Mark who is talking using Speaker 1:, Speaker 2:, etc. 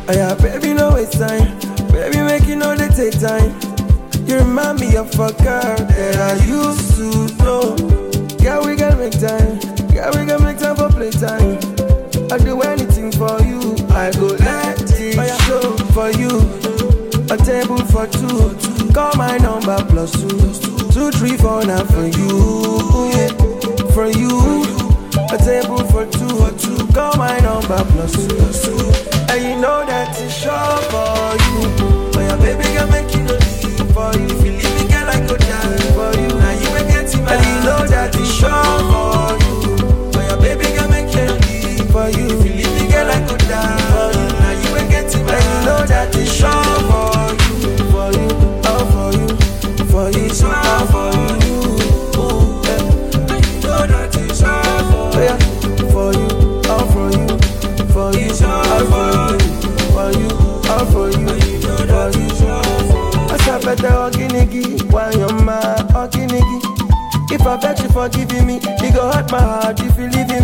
Speaker 1: Oh yeah, baby, no waste time. Baby, make you know they take time. You remind me of a girl that I used to know. Yeah, we can make time. Yeah, we can make time for playtime. I'll do anything for you. I go let it show for you. A table for two. Call my number +2 2 3 4 now for you. For you. A table for two. Call my number +2. And you know that it's sure for you. But your baby can make you no leave for you. If you leave me, girl, I go die for you. Now you ain't getting my. And you know that it's sure for you. But your baby can make you no leave for you. If you leave me, girl, I go die for you. Now you ain't getting my. And you know that it's sure for you. For you, all for you. For you, it's all for you. And you know that it's all for you. For you, all for you. For you, all for you. For you, all for you. For you, what's up at the Oginigi? Why you're my Oginigi? If I bet you forgiving me, it go hurt my heart if you leave me.